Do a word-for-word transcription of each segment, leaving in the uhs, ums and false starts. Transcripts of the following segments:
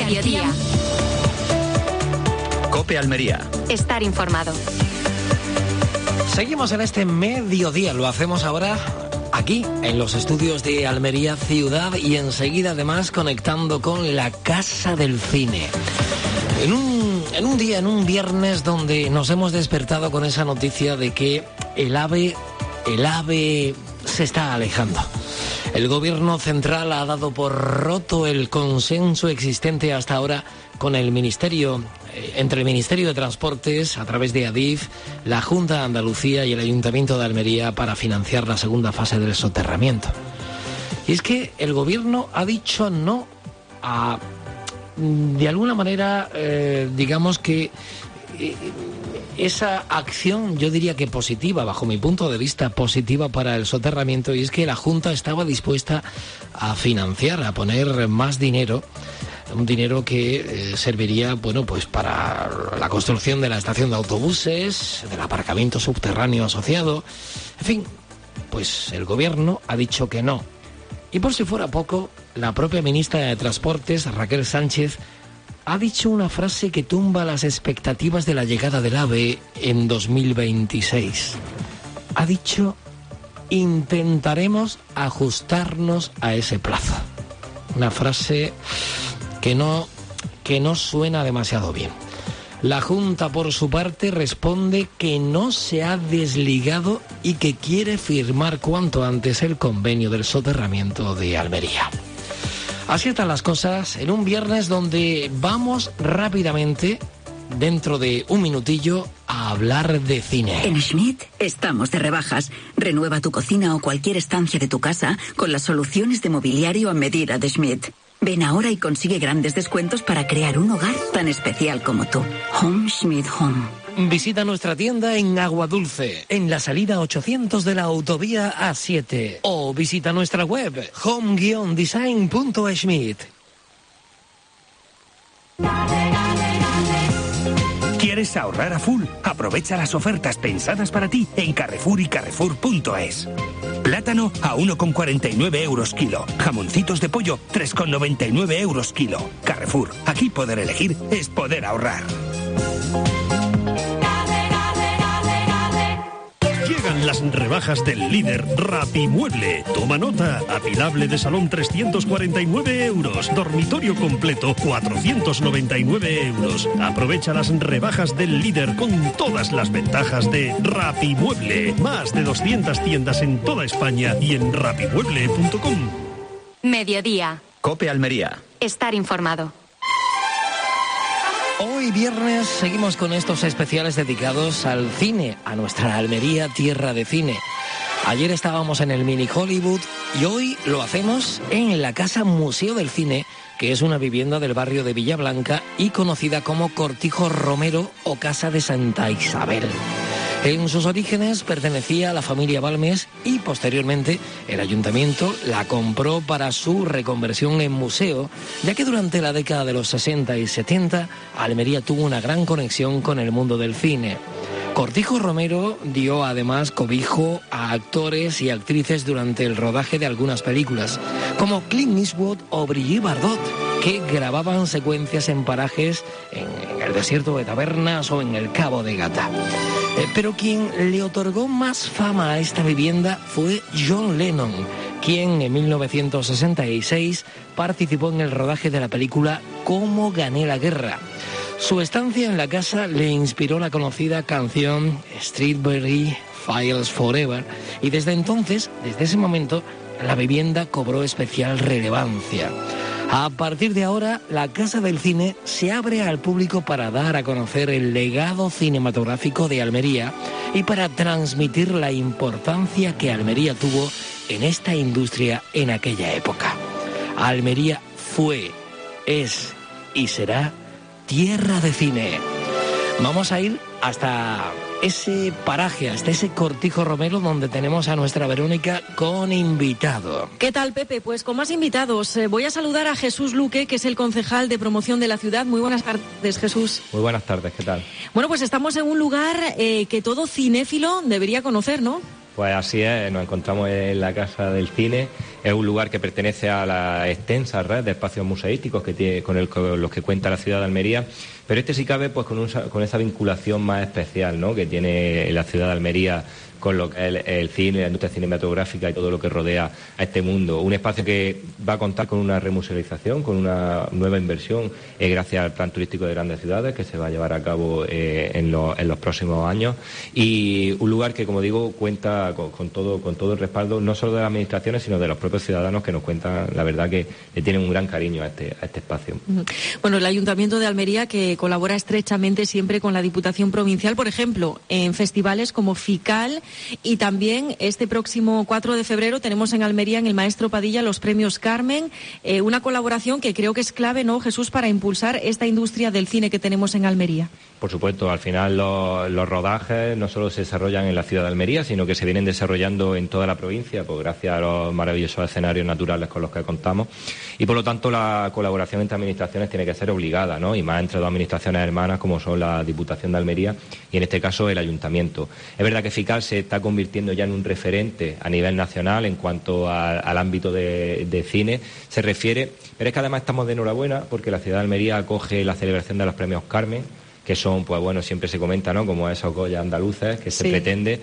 Mediodía. COPE Almería. Estar informado. Seguimos en este mediodía, lo hacemos ahora aquí, en los estudios de Almería Ciudad, y enseguida además conectando con la Casa del Cine. En un, en un día, en un viernes, donde nos hemos despertado con esa noticia de que el AVE, el AVE se está alejando. El gobierno central ha dado por roto el consenso existente hasta ahora con el Ministerio, eh, entre el Ministerio de Transportes, a través de Adif, la Junta de Andalucía y el Ayuntamiento de Almería para financiar la segunda fase del soterramiento. Y es que el gobierno ha dicho no a, de alguna manera, eh, digamos que eh, esa acción, yo diría que positiva, bajo mi punto de vista, positiva para el soterramiento, y es que la Junta estaba dispuesta a financiar, a poner más dinero, un dinero que eh, serviría, bueno, pues para la construcción de la estación de autobuses, del aparcamiento subterráneo asociado, en fin, pues el gobierno ha dicho que no. Y por si fuera poco, la propia ministra de Transportes, Raquel Sánchez, ha dicho una frase que tumba las expectativas de la llegada del AVE en dos mil veintiséis. Ha dicho: intentaremos ajustarnos a ese plazo. Una frase que no, que no suena demasiado bien. La Junta, por su parte, responde que no se ha desligado y que quiere firmar cuanto antes el convenio del soterramiento de Almería. Así están las cosas en un viernes donde vamos rápidamente, dentro de un minutillo, a hablar de cine. En Schmidt estamos de rebajas. Renueva tu cocina o cualquier estancia de tu casa con las soluciones de mobiliario a medida de Schmidt. Ven ahora y consigue grandes descuentos para crear un hogar tan especial como tú. Home Schmidt Home. Visita nuestra tienda en Aguadulce, en la salida ochocientos de la autovía A siete. O visita nuestra web, home guion design punto schmidt. ¿Quieres ahorrar a full? Aprovecha las ofertas pensadas para ti en Carrefour y Carrefour punto es. Plátano a uno con cuarenta y nueve euros kilo. Jamoncitos de pollo tres con noventa y nueve euros kilo. Carrefour, aquí poder elegir es poder ahorrar. Llegan las rebajas del líder Rapimueble. Toma nota. Apilable de salón trescientos cuarenta y nueve euros. Dormitorio completo cuatrocientos noventa y nueve euros. Aprovecha las rebajas del líder con todas las ventajas de Rapimueble. Más de doscientas tiendas en toda España y en rapimueble punto com. Mediodía. COPE Almería. Estar informado. Hoy viernes seguimos con estos especiales dedicados al cine, a nuestra Almería, tierra de cine. Ayer estábamos en el Mini Hollywood y hoy lo hacemos en la Casa Museo del Cine, que es una vivienda del barrio de Villablanca y conocida como Cortijo Romero o Casa de Santa Isabel. En sus orígenes pertenecía a la familia Balmes y posteriormente el ayuntamiento la compró para su reconversión en museo, ya que durante la década de los sesenta y setenta Almería tuvo una gran conexión con el mundo del cine. Cortijo Romero dio además cobijo a actores y actrices durante el rodaje de algunas películas, como Clint Eastwood o Brigitte Bardot, que grababan secuencias en parajes en el desierto de Tabernas o en el Cabo de Gata. Eh, pero quien le otorgó más fama a esta vivienda fue John Lennon, quien en mil novecientos sesenta y seis participó en el rodaje de la película Cómo gané la guerra. Su estancia en la casa le inspiró la conocida canción Strawberry Fields Forever, y desde entonces, desde ese momento, la vivienda cobró especial relevancia. A partir de ahora, la Casa del Cine se abre al público para dar a conocer el legado cinematográfico de Almería y para transmitir la importancia que Almería tuvo en esta industria en aquella época. Almería fue, es y será tierra de cine. Vamos a ir hasta ese paraje, hasta ese Cortijo Romero, donde tenemos a nuestra Verónica con invitado. ¿Qué tal, Pepe? Pues con más invitados. Eh, voy a saludar a Jesús Luque, que es el concejal de promoción de la ciudad. Muy buenas tardes, Jesús. Muy buenas tardes, ¿qué tal? Bueno, pues estamos en un lugar eh, que todo cinéfilo debería conocer, ¿no? Pues así es, nos encontramos en la Casa del Cine Es un lugar que pertenece a la extensa red de espacios museísticos que tiene, con, el, con los que cuenta la ciudad de Almería, pero este sí cabe pues con, un, con esa vinculación más especial, ¿no?, que tiene la ciudad de Almería con lo que es el, el cine, la industria cinematográfica y todo lo que rodea a este mundo. Un espacio que va a contar con una remusealización, con una nueva inversión, eh, gracias al Plan Turístico de Grandes Ciudades, que se va a llevar a cabo eh, en, lo, en los próximos años. Y un lugar que, como digo, cuenta con, con, todo, con todo el respaldo, no solo de las administraciones, sino de los propios ciudadanos, que nos cuentan, la verdad, que le tienen un gran cariño a este, a este espacio. Bueno, el Ayuntamiento de Almería, que colabora estrechamente siempre con la Diputación Provincial, por ejemplo, en festivales como FICAL. Y también este próximo cuatro de febrero tenemos en Almería, en el Maestro Padilla, los premios Carmen, eh, una colaboración que creo que es clave, ¿no, Jesús?, para impulsar esta industria del cine que tenemos en Almería. Por supuesto, al final los, los rodajes no solo se desarrollan en la ciudad de Almería, sino que se vienen desarrollando en toda la provincia, pues gracias a los maravillosos escenarios naturales con los que contamos. Y por lo tanto la colaboración entre administraciones tiene que ser obligada, ¿no?, y más entre dos administraciones hermanas como son la Diputación de Almería y en este caso el Ayuntamiento. Es verdad que FICAL se está convirtiendo ya en un referente a nivel nacional en cuanto a, al ámbito de, de cine se refiere, pero es que además estamos de enhorabuena porque la ciudad de Almería acoge la celebración de los premios Carmen, que son, pues bueno, siempre se comenta, ¿no?, como esos Goya andaluces que se sí. pretende,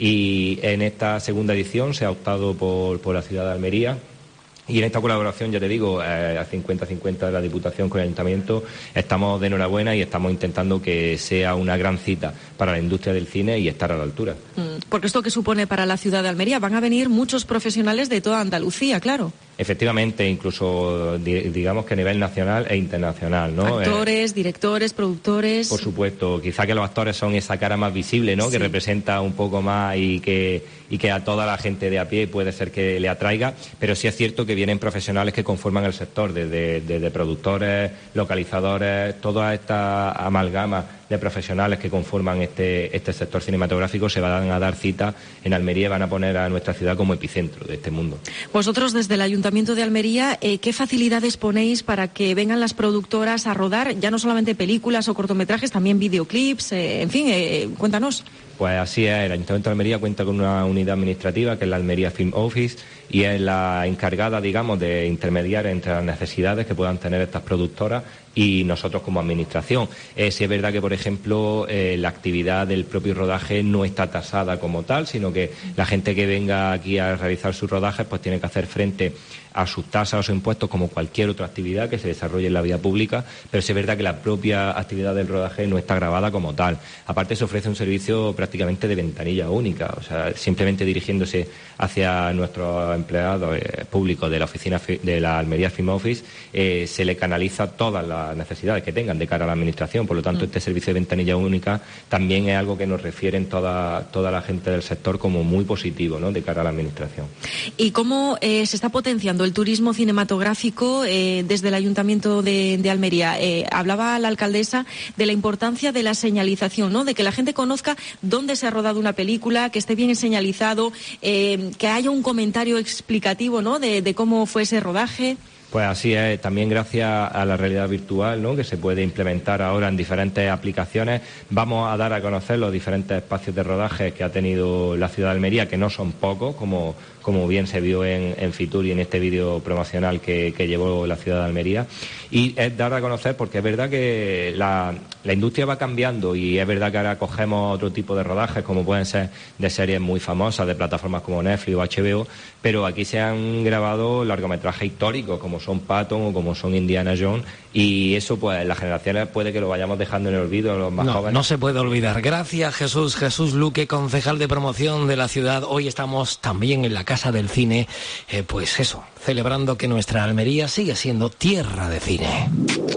y en esta segunda edición se ha optado por, por la ciudad de Almería. Y en esta colaboración, ya te digo, eh, a cincuenta cincuenta de la Diputación con el Ayuntamiento, estamos de enhorabuena y estamos intentando que sea una gran cita para la industria del cine y estar a la altura. Porque esto que supone para la ciudad de Almería, van a venir muchos profesionales de toda Andalucía, claro. Efectivamente, incluso digamos que a nivel nacional e internacional, ¿no? Actores, eh, directores, productores. Por supuesto, quizá que los actores son esa cara más visible, ¿no? Sí. Que representa un poco más y que y que a toda la gente de a pie puede ser que le atraiga, pero sí es cierto que vienen profesionales que conforman el sector, desde, desde productores, localizadores, toda esta amalgama de profesionales que conforman este, este sector cinematográfico se van a dar cita en Almería y van a poner a nuestra ciudad como epicentro de este mundo. Vosotros desde el Ayuntamiento de Almería, eh, ¿qué facilidades ponéis para que vengan las productoras a rodar ya no solamente películas o cortometrajes, también videoclips, eh, en fin, eh, cuéntanos? Pues así es, el Ayuntamiento de Almería cuenta con una unidad administrativa que es la Almería Film Office y es la encargada, digamos, de intermediar entre las necesidades que puedan tener estas productoras y nosotros como administración. Eh, sí es verdad que, por ejemplo, eh, la actividad del propio rodaje no está tasada como tal, sino que la gente que venga aquí a realizar sus rodajes pues tiene que hacer frente a sus tasas o sus impuestos como cualquier otra actividad que se desarrolle en la vía pública, pero sí es verdad que la propia actividad del rodaje no está grabada como tal. Aparte se ofrece un servicio prácticamente de ventanilla única, o sea, simplemente dirigiéndose hacia nuestros empleados eh, públicos de la oficina de la Almería Film Office, eh, se le canaliza todas las necesidades que tengan de cara a la administración. Por lo tanto, mm. este servicio de ventanilla única también es algo que nos refieren toda, toda la gente del sector como muy positivo, ¿no?, de cara a la administración. ¿Y cómo eh, se está potenciando el turismo cinematográfico eh, desde el Ayuntamiento de, de Almería? Eh, hablaba la alcaldesa de la importancia de la señalización, ¿no?, de que la gente conozca dónde se ha rodado una película, que esté bien señalizado, eh, que haya un comentario explicativo, ¿no?, de, de cómo fue ese rodaje. Pues así es, también gracias a la realidad virtual, ¿no?, que se puede implementar ahora en diferentes aplicaciones, vamos a dar a conocer los diferentes espacios de rodaje que ha tenido la ciudad de Almería, que no son pocos, como, como bien se vio en, en Fitur y en este vídeo promocional que, que llevó la ciudad de Almería. Y es dar a conocer porque es verdad que la, la industria va cambiando y es verdad que ahora cogemos otro tipo de rodajes, como pueden ser de series muy famosas, de plataformas como Netflix o H B O, pero aquí se han grabado largometrajes históricos, como son Patton o como son Indiana Jones, y eso pues las generaciones puede que lo vayamos dejando en el olvido, los más no, jóvenes. No se puede olvidar. Gracias, Jesús. Jesús Luque, concejal de promoción de la ciudad. Hoy estamos también en la Casa del Cine, eh, pues eso, celebrando que nuestra Almería sigue siendo tierra de cine.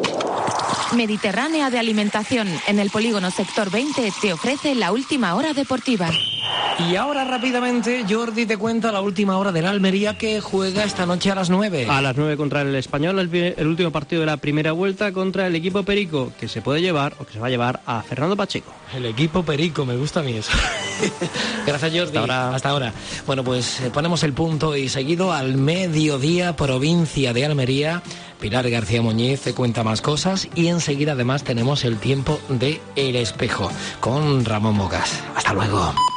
Mediterránea de Alimentación, en el polígono Sector veinte, te ofrece la última hora deportiva. Y ahora rápidamente, Jordi te cuenta la última hora de la Almería que juega esta noche a las nueve. A las nueve contra el Español, el, el último partido de la primera vuelta contra el equipo Perico, que se puede llevar o que se va a llevar a Fernando Pacheco. El equipo Perico, me gusta a mí eso. Gracias, Jordi. Hasta ahora. Hasta ahora. Bueno, pues eh, ponemos el punto y seguido al mediodía, provincia de Almería. Pilar García Muñiz te cuenta más cosas y enseguida además tenemos el tiempo de El Espejo con Ramón Mogas. Hasta luego.